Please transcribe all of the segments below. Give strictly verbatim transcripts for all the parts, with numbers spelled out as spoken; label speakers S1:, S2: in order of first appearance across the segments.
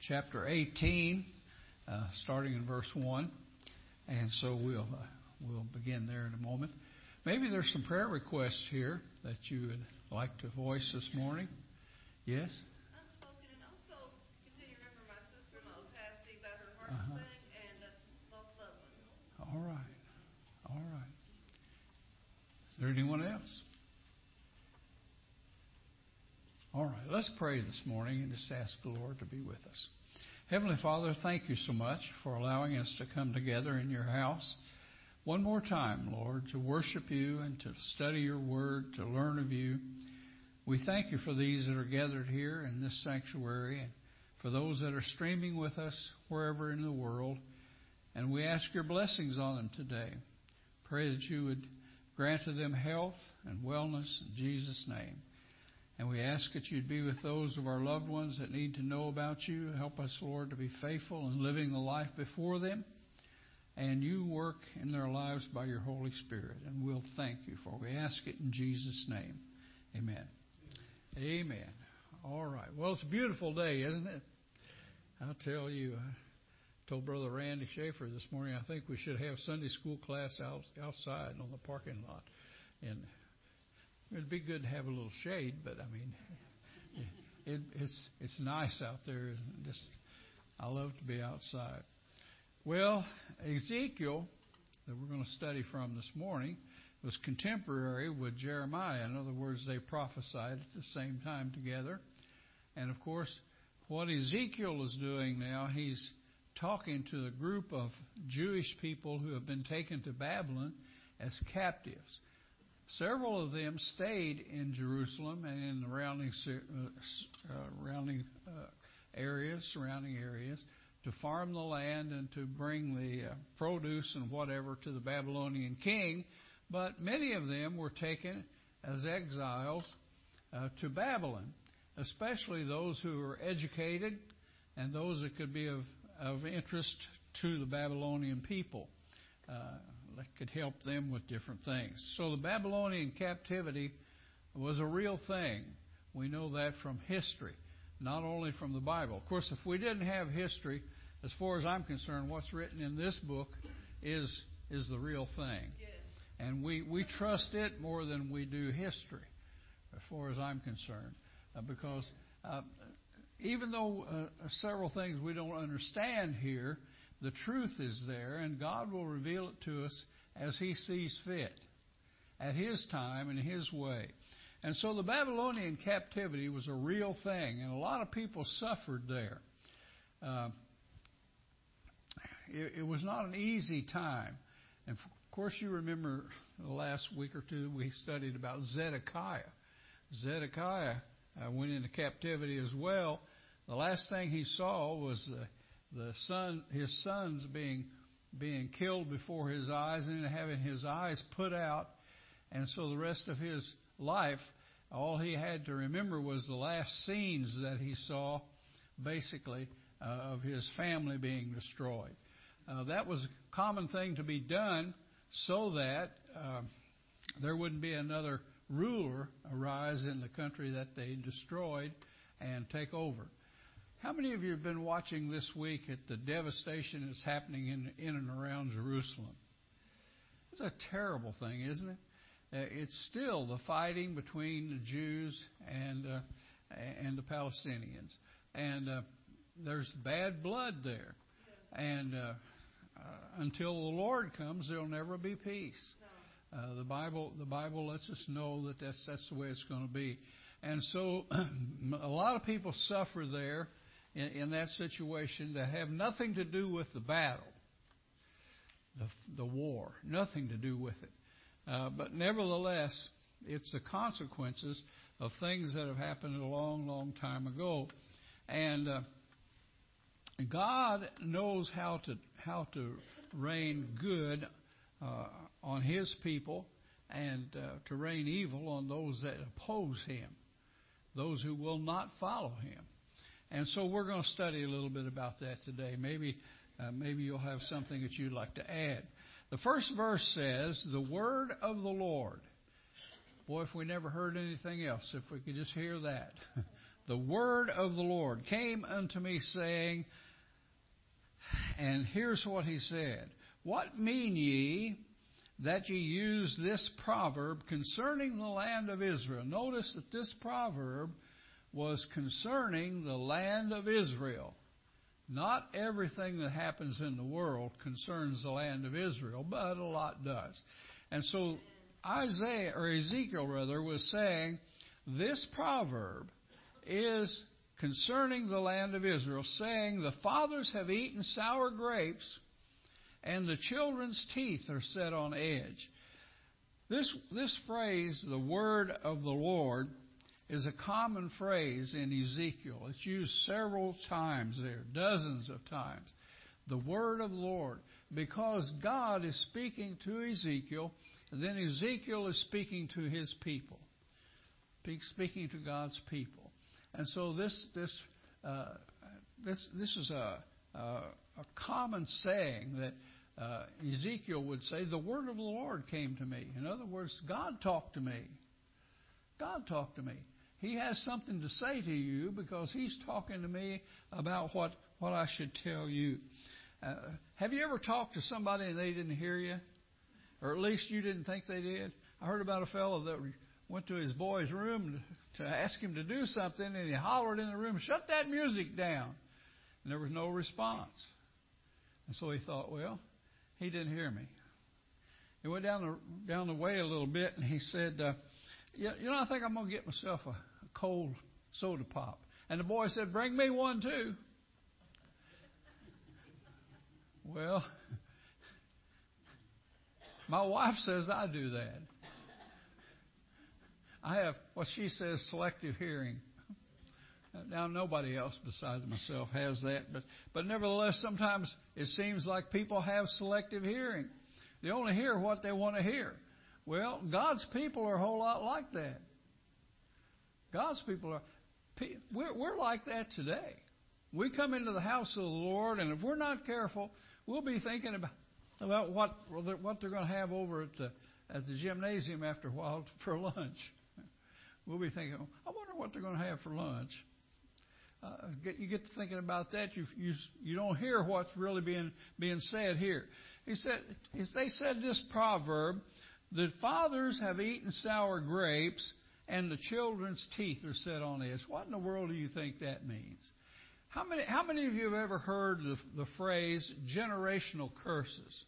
S1: chapter eighteen, uh, starting in verse one. And so we'll uh, we'll begin there in a moment. Maybe there's some prayer requests here that you would like to voice this morning. Yes?
S2: Unspoken, and also continue to remember my sister-in-law passed about her heart
S1: Uh-huh.
S2: thing and uh, lost loved ones.
S1: All right. All right. Is there anyone else? All right. Let's pray this morning and just ask the Lord to be with us. Heavenly Father, thank you so much for allowing us to come together in your house one more time, Lord, to worship you and to study your word, to learn of you. We thank you for these that are gathered here in this sanctuary and for those that are streaming with us wherever in the world. And we ask your blessings on them today. Pray that you would grant to them health and wellness in Jesus' name. And we ask that you'd be with those of our loved ones that need to know about you. Help us, Lord, to be faithful in living the life before them. And you work in their lives by your Holy Spirit. And we'll thank you for it. We ask it in Jesus' name. Amen. Amen. All right. Well, it's a beautiful day, isn't it? I'll tell you, I told Brother Randy Schaefer this morning, I think we should have Sunday school class out, outside on the parking lot. And it'd be good to have a little shade, but I mean, it, it's it's nice out there. Just, I love to be outside. Well, Ezekiel, that we're going to study from this morning, was contemporary with Jeremiah. In other words, they prophesied at the same time together. And of course, what Ezekiel is doing now, he's talking to the group of Jewish people who have been taken to Babylon as captives. Several of them stayed in Jerusalem and in the surrounding, uh, surrounding uh, areas, surrounding areas, to farm the land and to bring the uh, produce and whatever to the Babylonian king. But many of them were taken as exiles uh, to Babylon, especially those who were educated and those that could be of, of interest to the Babylonian people. Uh, that could help them with different things. So the Babylonian captivity was a real thing. We know that from history, not only from the Bible. Of course, if we didn't have history, as far as I'm concerned, what's written in this book is is the real thing.
S2: Yes.
S1: And we, we trust it more than we do history, as far as I'm concerned. Uh, because uh, even though uh, several things we don't understand here, the truth is there, and God will reveal it to us as He sees fit, at His time and His way. And so the Babylonian captivity was a real thing, and a lot of people suffered there. Uh, it, it was not an easy time. And of course, you remember the last week or two we studied about Zedekiah. Zedekiah uh, went into captivity as well. The last thing he saw was the The son, his sons being being killed before his eyes and having his eyes put out. And so the rest of his life, all he had to remember was the last scenes that he saw, basically, uh, of his family being destroyed. Uh, that was a common thing to be done so that uh, there wouldn't be another ruler arise in the country that they destroyed and take over. How many of you have been watching this week at the devastation that's happening in, in and around Jerusalem? It's a terrible thing, isn't it? Uh, it's still the fighting between the Jews and uh, and the Palestinians, and uh, there's bad blood there. And uh, uh, until the Lord comes, there'll never be peace. Uh, the Bible the Bible lets us know that that's that's the way it's going to be. And so a lot of people suffer there in, in that situation that have nothing to do with the battle, the, the war, nothing to do with it. Uh, but nevertheless, it's the consequences of things that have happened a long, long time ago. And uh, God knows how to how to rain good uh, on His people and uh, to rain evil on those that oppose Him, those who will not follow Him. And so we're going to study a little bit about that today. Maybe uh, maybe you'll have something that you'd like to add. The first verse says, the word of the Lord. Boy, if we never heard anything else, if we could just hear that. the word of the Lord came unto me, saying, and here's what he said. What mean ye that ye use this proverb concerning the land of Israel? Notice that this proverb was concerning the land of Israel. Not everything that happens in the world concerns the land of Israel, but a lot does. And so Isaiah, or Ezekiel rather, was saying this proverb is concerning the land of Israel, saying, the fathers have eaten sour grapes, and the children's teeth are set on edge. This, this phrase, the word of the Lord, is a common phrase in Ezekiel. It's used several times there, dozens of times. The word of the Lord, because God is speaking to Ezekiel, and then Ezekiel is speaking to his people, speaking to God's people. And so this this uh, this this is a, a, a common saying that uh, Ezekiel would say, the word of the Lord came to me. In other words, God talked to me. God talked to me. He has something to say to you because he's talking to me about what, what I should tell you. Uh, have you ever talked to somebody and they didn't hear you? Or at least you didn't think they did? I heard about a fellow that went to his boy's room to, to ask him to do something, and he hollered in the room, shut that music down. And there was no response. And so he thought, well, he didn't hear me. He went down the, down the way a little bit, and he said, uh, you, you know, I think I'm going to get myself a, a cold soda pop. And the boy said, bring me one too. Well, my wife says I do that. I have what she says selective hearing. Now, nobody else besides myself has that, but, but nevertheless, sometimes it seems like people have selective hearing. They only hear what they want to hear. Well, God's people are a whole lot like that. God's people are, we're, we're like that today. We come into the house of the Lord, and if we're not careful, we'll be thinking about, about what, what they're going to have over at the, at the gymnasium after a while for lunch. We'll be thinking, I wonder what they're going to have for lunch. Uh, get, you get to thinking about that, you, you you don't hear what's really being being said here. He said, they said this proverb, the fathers have eaten sour grapes, and the children's teeth are set on edge. What in the world do you think that means? How many how many of you have ever heard the, the phrase generational curses?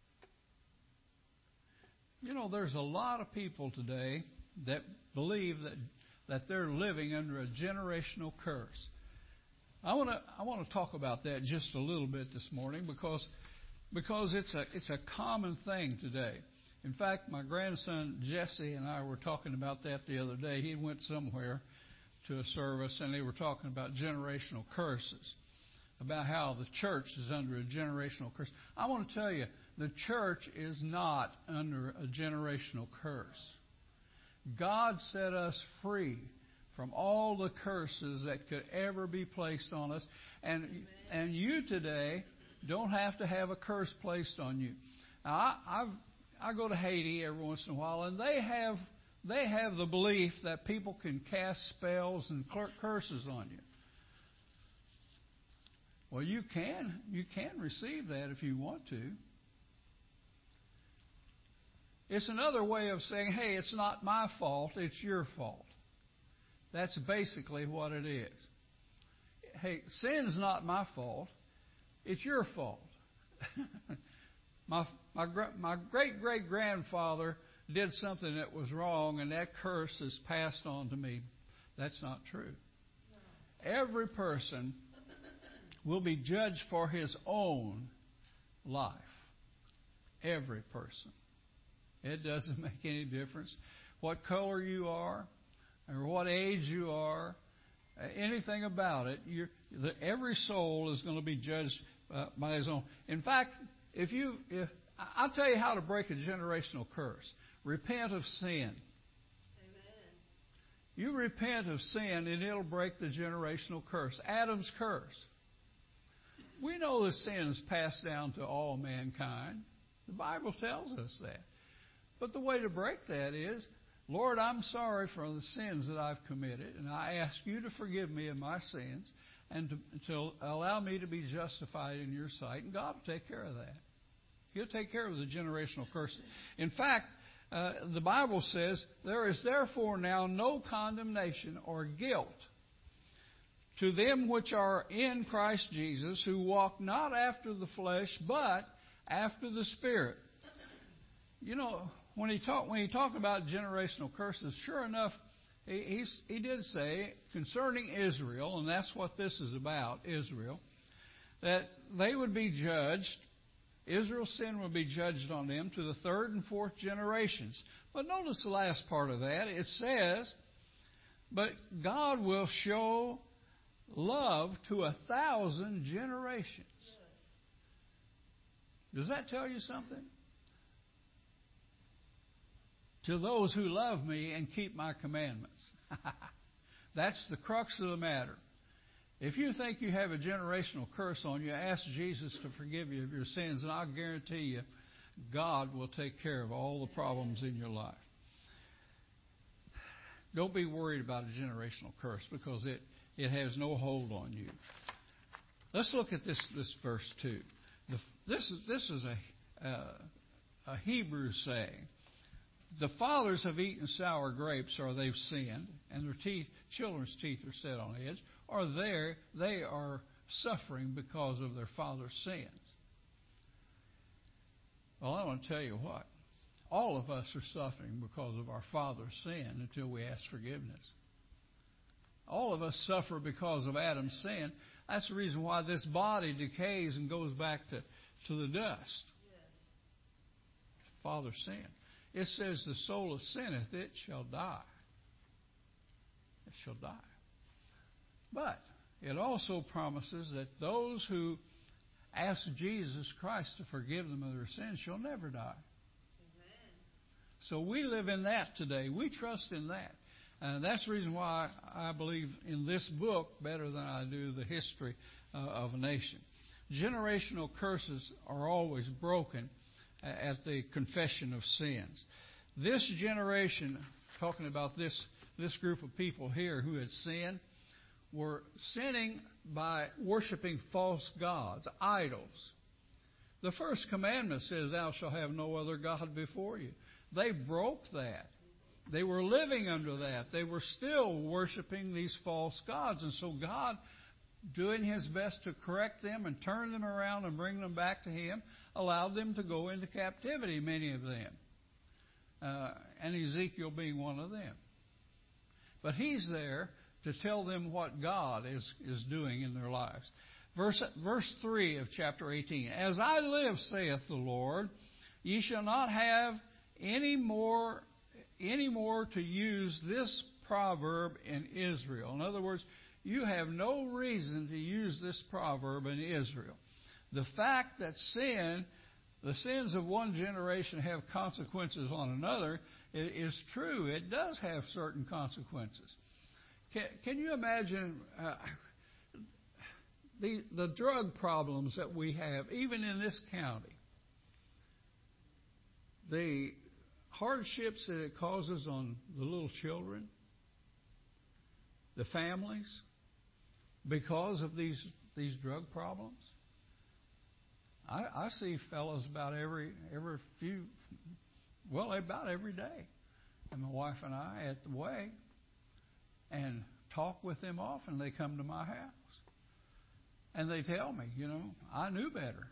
S1: You know, there's a lot of people today that believe that that they're living under a generational curse. I want to I want to talk about that just a little bit this morning because because it's a it's a common thing today. In fact, my grandson Jesse and I were talking about that the other day. He went somewhere to a service and they were talking about generational curses, about how the church is under a generational curse. I want to tell you, the church is not under a generational curse. God set us free from all the curses that could ever be placed on us. And and you today don't have to have a curse placed on you. Now, I I've, I go to Haiti every once in a while, and they have they have the belief that people can cast spells and curses on you. Well, you can you can receive that if you want to. It's another way of saying, hey, it's not my fault, it's your fault. That's basically what it is. Hey, sin's not my fault, it's your fault. my my my great-great-grandfather did something that was wrong, and that curse is passed on to me. That's not true. No. Every person will be judged for his own life. Every person. It doesn't make any difference what color you are or what age you are, anything about it. You're, the, every soul is going to be judged uh, by his own. In fact, if you, if I'll tell you how to break a generational curse. Repent of sin.
S2: Amen.
S1: You repent of sin, and it'll break the generational curse. Adam's curse. We know that sin is passed down to all mankind. The Bible tells us that. But the way to break that is Lord, I'm sorry for the sins that I've committed, and I ask you to forgive me of my sins and to, to allow me to be justified in your sight. And God will take care of that. He'll take care of the generational curses. In fact, uh, the Bible says, there is therefore now no condemnation or guilt to them which are in Christ Jesus, who walk not after the flesh, but after the Spirit. You know, when he talked when he talked about generational curses, sure enough, he he's, he did say concerning Israel, and that's what this is about, Israel, that they would be judged. Israel's sin would be judged on them to the third and fourth generations. But notice the last part of that. It says, but God will show love to a thousand generations. Does that tell you something? To those who love me and keep my commandments. That's the crux of the matter. If you think you have a generational curse on you, ask Jesus to forgive you of your sins, and I'll guarantee you, God will take care of all the problems in your life. Don't be worried about a generational curse, because it, it has no hold on you. Let's look at this, this verse two. The, this, is, this is a, uh, a Hebrew saying. The fathers have eaten sour grapes, or they've sinned, and their teeth, children's teeth are set on edge, or they they are suffering because of their father's sins. Well, I want to tell you what. All of us are suffering because of our father's sin until we ask forgiveness. All of us suffer because of Adam's sin. That's the reason why this body decays and goes back to, to the dust. Yes. Father's sin. It says, the soul that sinneth, it shall die. It shall die. But it also promises that those who ask Jesus Christ to forgive them of their sins shall never die. Amen. So we live in that today. We trust in that. And that's the reason why I believe in this book better than I do the history uh, of a nation. Generational curses are always broken at the confession of sins. This generation, talking about this, this group of people here who had sinned, were sinning by worshiping false gods, idols. The first commandment says, thou shalt have no other God before you. They broke that. They were living under that. They were still worshiping these false gods. And so God, doing His best to correct them and turn them around and bring them back to Him, allowed them to go into captivity, many of them. Uh, and Ezekiel being one of them. But He's there to tell them what God is, is doing in their lives. Verse, verse three of chapter eighteen. As I live, saith the Lord, ye shall not have any more, any more to use this proverb in Israel. In other words, you have no reason to use this proverb in Israel. The fact that sin, the sins of one generation have consequences on another is true. It does have certain consequences. Can, can you imagine uh, the, the drug problems that we have, even in this county? The hardships that it causes on the little children, the families, because of these these drug problems. I, I see fellows about every every few, well, about every day, and my wife and I at the way, and talk with them often. They come to my house, and they tell me, you know, I knew better.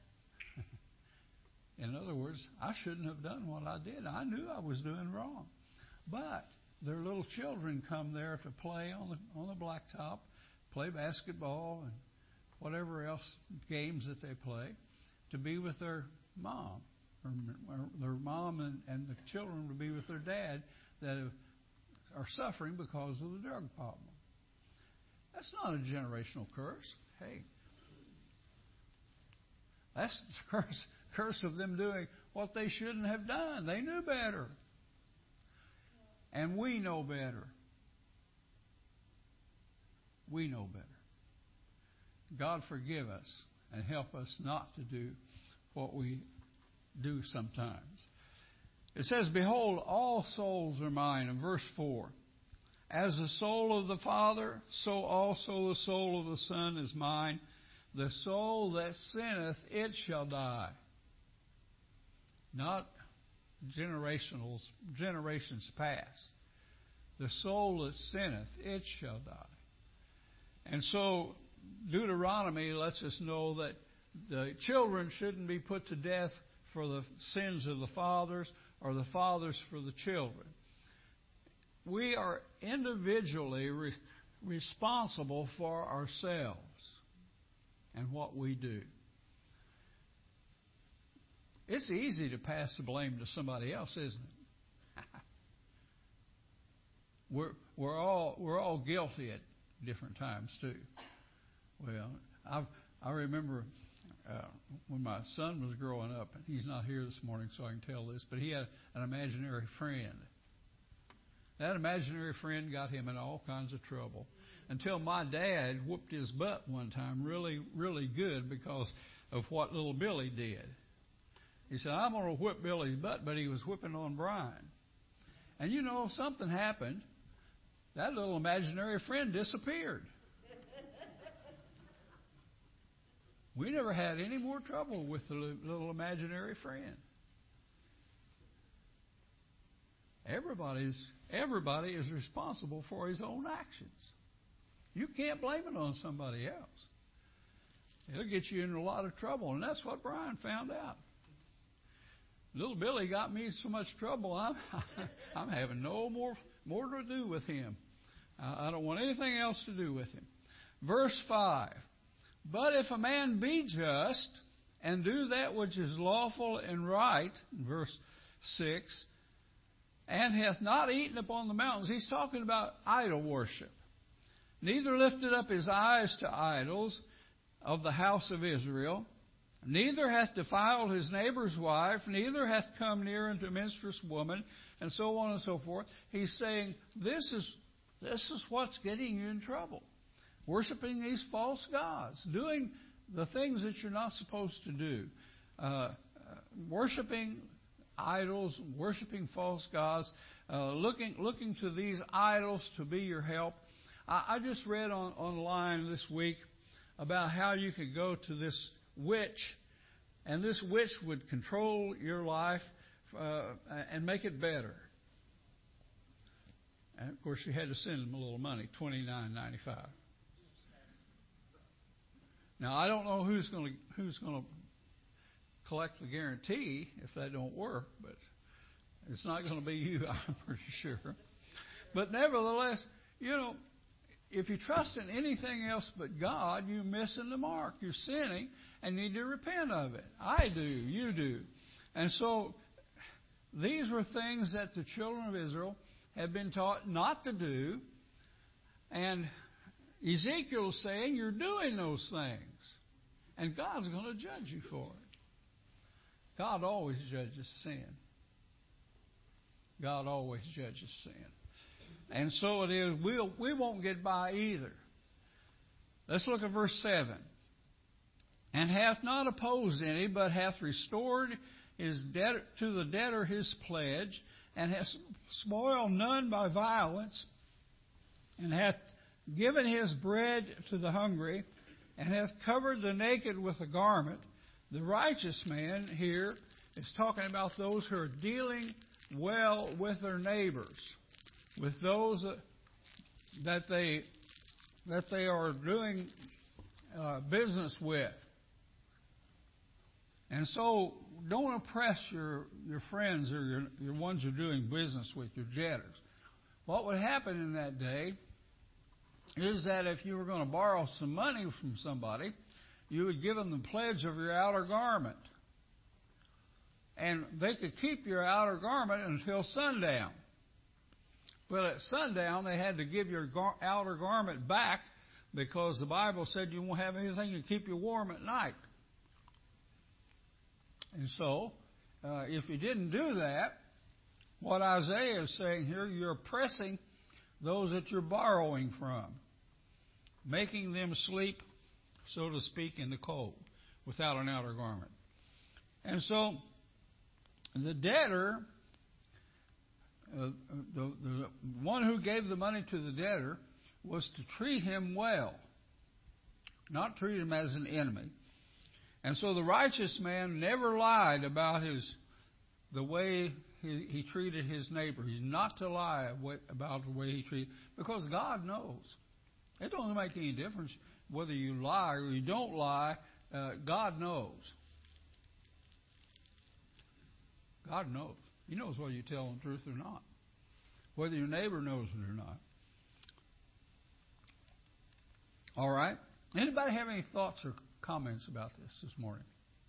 S1: In other words, I shouldn't have done what I did. I knew I was doing wrong, but their little children come there to play on the on the blacktop, play basketball and whatever else games that they play, to be with their mom, or, or their mom and, and the children to be with their dad that have, are suffering because of the drug problem. That's not a generational curse. Hey, that's the curse, curse of them doing what they shouldn't have done. They knew better. And we know better. We know better. God forgive us and help us not to do what we do sometimes. It says, behold, all souls are mine, in verse four. As the soul of the Father, so also the soul of the Son is mine. The soul that sinneth, it shall die. Not generational, generations past. The soul that sinneth, it shall die. And so Deuteronomy lets us know that the children shouldn't be put to death for the sins of the fathers or the fathers for the children. We are individually re- responsible for ourselves and what we do. It's easy to pass the blame to somebody else, isn't it? we're we're all we're all guilty at different times too. Well, I I remember uh, when my son was growing up, and he's not here this morning, so I can tell this, but he had an imaginary friend. That imaginary friend got him in all kinds of trouble until my dad whooped his butt one time really, really good because of what little Billy did. He said, I'm going to whip Billy's butt, but he was whipping on Brian. And you know, something happened. That little imaginary friend disappeared. We never had any more trouble with the little imaginary friend. Everybody's everybody is responsible for his own actions. You can't blame it on somebody else. It'll get you in a lot of trouble, and that's what Brian found out. Little Billy got me so much trouble. I'm I'm having no more more to do with him. I don't want anything else to do with him. Verse five. But if a man be just and do that which is lawful and right, verse six, and hath not eaten upon the mountains, he's talking about idol worship. Neither lifted up his eyes to idols of the house of Israel, neither hath defiled his neighbor's wife, neither hath come near unto a minstrous woman, and so on and so forth. He's saying this is this is what's getting you in trouble. Worshipping these false gods, doing the things that you're not supposed to do, uh, worshipping idols, worshipping false gods, uh, looking looking to these idols to be your help. I, I just read on online this week about how you could go to this witch, and this witch would control your life uh, and make it better. And of course, you had to send them a little money, twenty-nine ninety-five. Now, I don't know who's going to who's going to collect the guarantee if that don't work, but it's not going to be you, I'm pretty sure. But nevertheless, you know, if you trust in anything else but God, you're missing the mark. You're sinning and need to repent of it. I do. You do. And so these were things that the children of Israel had been taught not to do. And Ezekiel is saying you're doing those things. And God's going to judge you for it. God always judges sin. God always judges sin. And so it is. We'll, we won't get by either. Let's look at verse seven. And hath not opposed any, but hath restored his debtor, to the debtor his pledge, and hath spoiled none by violence, and hath given his bread to the hungry, and hath covered the naked with a garment. The righteous man here is talking about those who are dealing well with their neighbors, with those that they that they are doing uh, business with. And so don't oppress your, your friends or your, your ones you're doing business with, your debtors. What would happen in that day is that if you were going to borrow some money from somebody, you would give them the pledge of your outer garment. And they could keep your outer garment until sundown. But at sundown, they had to give your gar- outer garment back because the Bible said you won't have anything to keep you warm at night. And so, uh, if you didn't do that, what Isaiah is saying here, you're oppressing those that you're borrowing from, making them sleep, so to speak, in the cold without an outer garment. And so the debtor uh, the, the one who gave the money to the debtor was to treat him well, not treat him as an enemy. And so the righteous man never lied about his the way he, he treated his neighbor. He's not to lie about the way he treated, because God knows. It doesn't make any difference whether you lie or you don't lie. Uh, God knows. God knows. He knows whether you tell the truth or not, whether your neighbor knows it or not. All right. Anybody have any thoughts or comments about this this morning?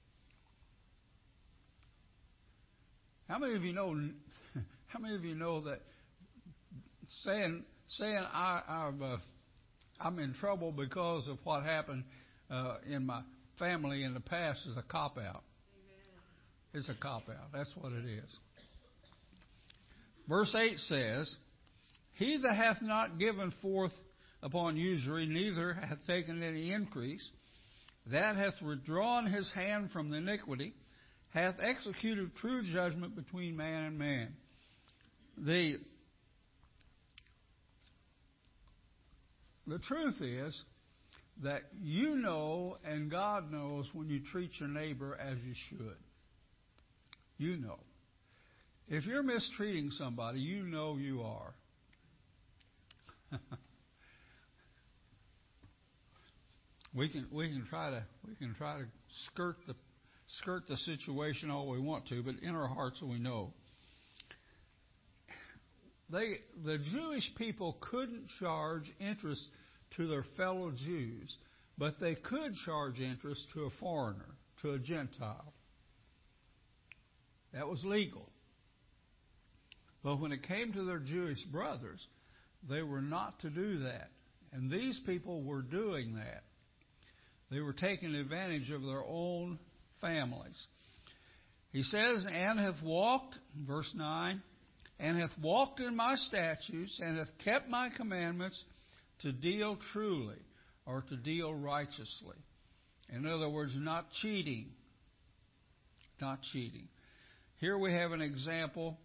S1: How many of you know? How many of you know that saying saying I, I've, uh, I'm in trouble because of what happened uh, in my family in the past is a cop out? It's a cop out. That's what it is. Verse eight says, "He that hath not given forth upon usury, neither hath taken any increase, that hath withdrawn his hand from the iniquity, hath executed true judgment between man and man." The, the truth is that you know and God knows when you treat your neighbor as you should. You know. If you're mistreating somebody, you know you are. we can we can try to we can try to skirt the skirt the situation all we want to, but in our hearts we know. They the Jewish people couldn't charge interest to their fellow Jews, but they could charge interest to a foreigner, to a Gentile. That was legal. But when it came to their Jewish brothers, they were not to do that. And these people were doing that. They were taking advantage of their own families. He says, "And hath walked," verse nine, "and hath walked in my statutes, and hath kept my commandments to deal truly," or to deal righteously. In other words, not cheating. Not cheating. Here we have an example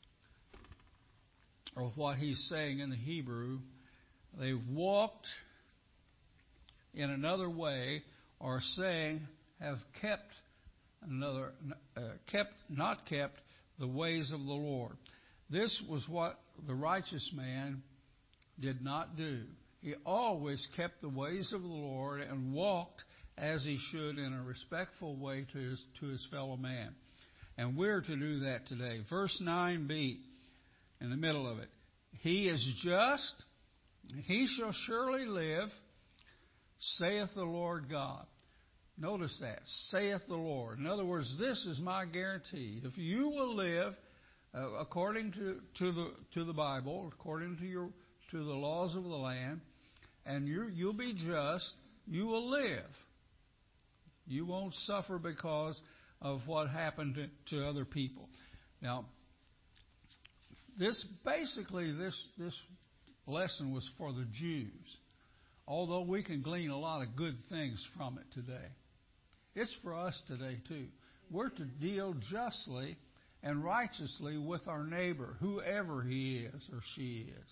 S1: of what he's saying in the Hebrew. They've walked in another way, or saying have kept another, uh, kept, not kept the ways of the Lord. This was what the righteous man did not do. He always kept the ways of the Lord and walked as he should in a respectful way to his, to his fellow man. And we're to do that today. Verse nine b, in the middle of it. "He is just, he shall surely live, saith the Lord God." Notice that, saith the Lord. In other words, this is my guarantee. If you will live uh, according to, to the to the Bible, according to your to the laws of the land, and you you'll be just, you will live. You won't suffer because of what happened to, to other people. Now, this basically this this lesson was for the Jews, although we can glean a lot of good things from it today. It's for us today too. We're to deal justly and righteously with our neighbor, whoever he is or she is.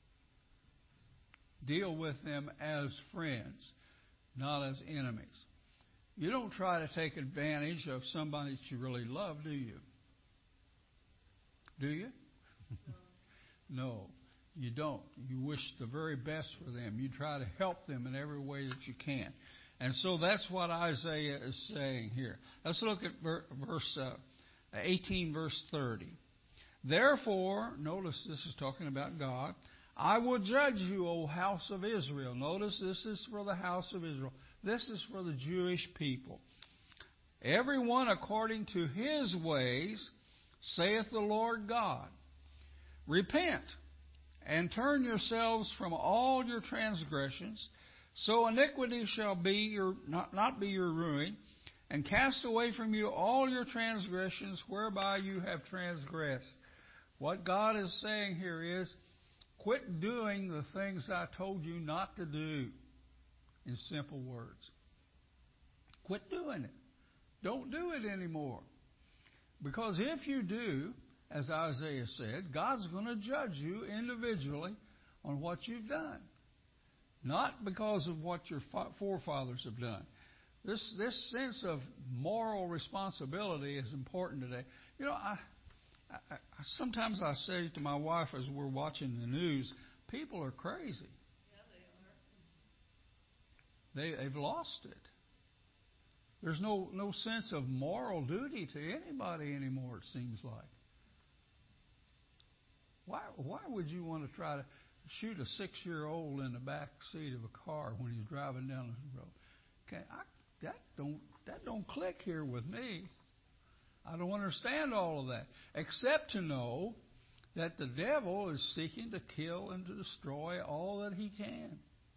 S1: Deal with them as friends, not as enemies. You don't try to take advantage of somebody that you really love, do you? Do you? No, you don't. You wish the very best for them. You try to help them in every way that you can. And so that's what Isaiah is saying here. Let's look at verse uh, eighteen, verse thirty. "Therefore," notice this is talking about God, "I will judge you, O house of Israel." Notice this is for the house of Israel. This is for the Jewish people. "Everyone according to his ways, saith the Lord God. Repent, and turn yourselves from all your transgressions, so iniquity shall be your not, not be your ruin, and cast away from you all your transgressions whereby you have transgressed." What God is saying here is, quit doing the things I told you not to do, in simple words. Quit doing it. Don't do it anymore. Because if you do, as Isaiah said, God's going to judge you individually on what you've done. Not because of what your forefathers have done. This this sense of moral responsibility is important today. You know, I, I, I sometimes I say to my wife as we're watching the news, people are crazy. Yeah, they are. They they've lost it. There's no no sense of moral duty to anybody anymore. It seems like. Why why would you want to try to shoot a six-year-old in the back seat of a car when he's driving down the road? Okay, I, that don't that don't click here with me. I don't understand all of that, except to know that the devil is seeking to kill and to destroy all that he can.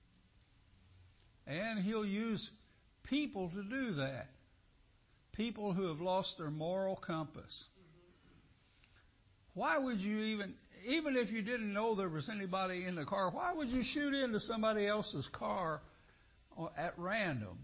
S1: And he'll use people to do that. People who have lost their moral compass. Why would you even, even if you didn't know there was anybody in the car, why would you shoot into somebody else's car at random?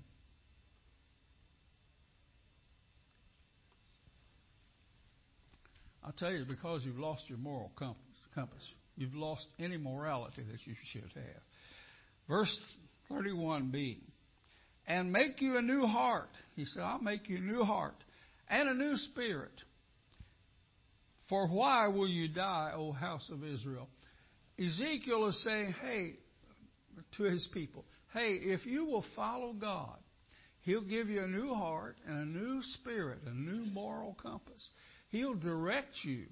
S1: I'll tell you, because you've lost your moral compass. You've lost any morality that you should have. Verse thirty-one b. And make you a new heart. He said, I'll make you a new heart and a new spirit. For why will you die, O house of Israel? Ezekiel is saying, hey, to his people, hey, if you will follow God, He'll give you a new heart and a new spirit, a new moral compass. He'll direct you.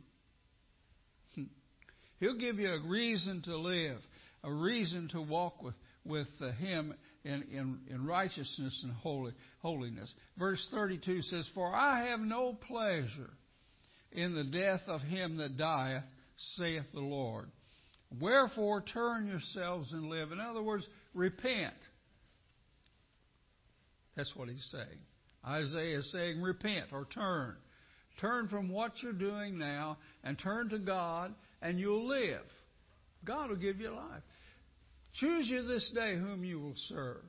S1: He'll give you a reason to live, a reason to walk with, with uh, Him in, in, in righteousness and holy, holiness. Verse thirty-two says, For I have no pleasure in the death of him that dieth, saith the Lord. Wherefore turn yourselves and live. In other words, repent. That's what he's saying. Isaiah is saying repent or turn. Turn from what you're doing now and turn to God and you'll live. God will give you life. Choose you this day whom you will serve.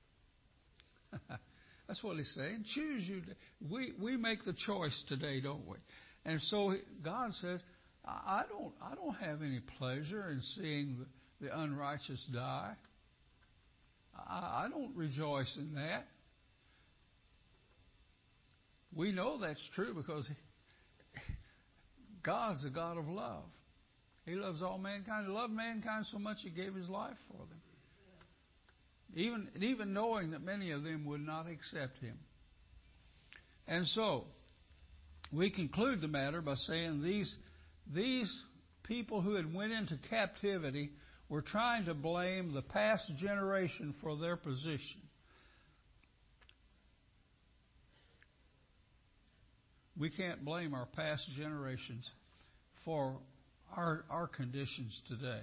S1: That's what he's saying. Choose you. We, we make the choice today, don't we? And so God says, I don't, I don't have any pleasure in seeing the, the unrighteous die. I, I don't rejoice in that. We know that's true because God's a God of love. He loves all mankind. He loved mankind so much He gave His life for them. Even, even knowing that many of them would not accept Him. And so, we conclude the matter by saying these, these people who had went into captivity were trying to blame the past generation for their position. We can't blame our past generations for our, our conditions today.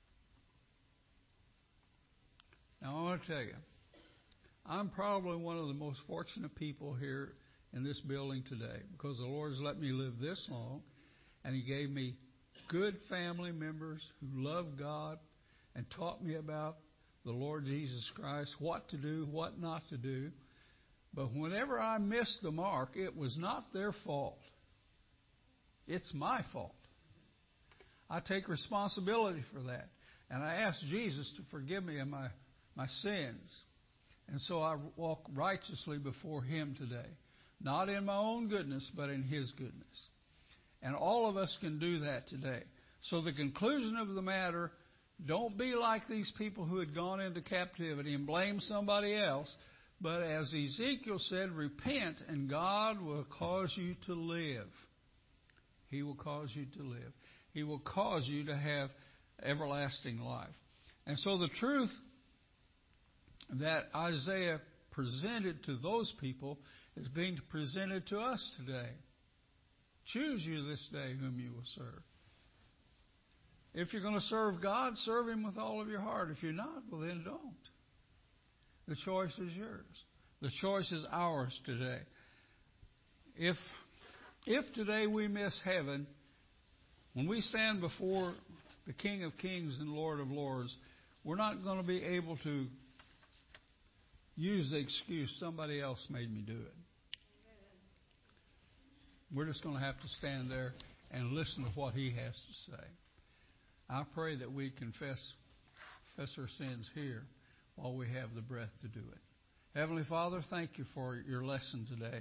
S1: Now, I want to tell you, I'm probably one of the most fortunate people here in this building today because the Lord has let me live this long, and He gave me good family members who love God and taught me about the Lord Jesus Christ, what to do, what not to do. But whenever I missed the mark, it was not their fault. It's my fault. I take responsibility for that. And I ask Jesus to forgive me of my, my sins. And so I walk righteously before Him today. Not in my own goodness, but in His goodness. And all of us can do that today. So the conclusion of the matter, don't be like these people who had gone into captivity and blame somebody else. But as Ezekiel said, repent and God will cause you to live. He will cause you to live. He will cause you to have everlasting life. And so the truth that Isaiah presented to those people is being presented to us today. Choose you this day whom you will serve. If you're going to serve God, serve Him with all of your heart. If you're not, well then don't. The choice is yours. The choice is ours today. If, if today we miss heaven, when we stand before the King of Kings and Lord of Lords, we're not going to be able to use the excuse, somebody else made me do it. We're just going to have to stand there and listen to what he has to say. I pray that we confess, confess our sins here while we have the breath to do it. Heavenly Father, thank you for your lesson today.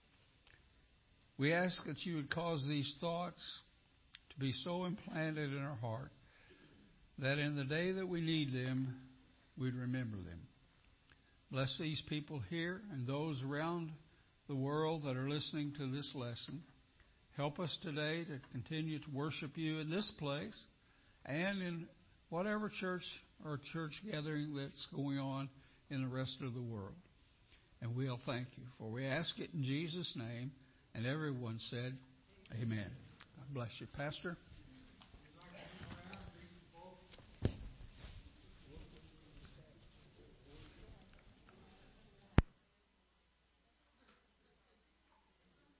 S1: We ask that you would cause these thoughts to be so implanted in our heart that in the day that we need them, we'd remember them. Bless these people here and those around the world that are listening to this lesson. Help us today to continue to worship you in this place and in whatever church or church gathering that's going on in the rest of the world. And we'll thank you, for we ask it in Jesus' name. And everyone said, amen. God bless you, Pastor.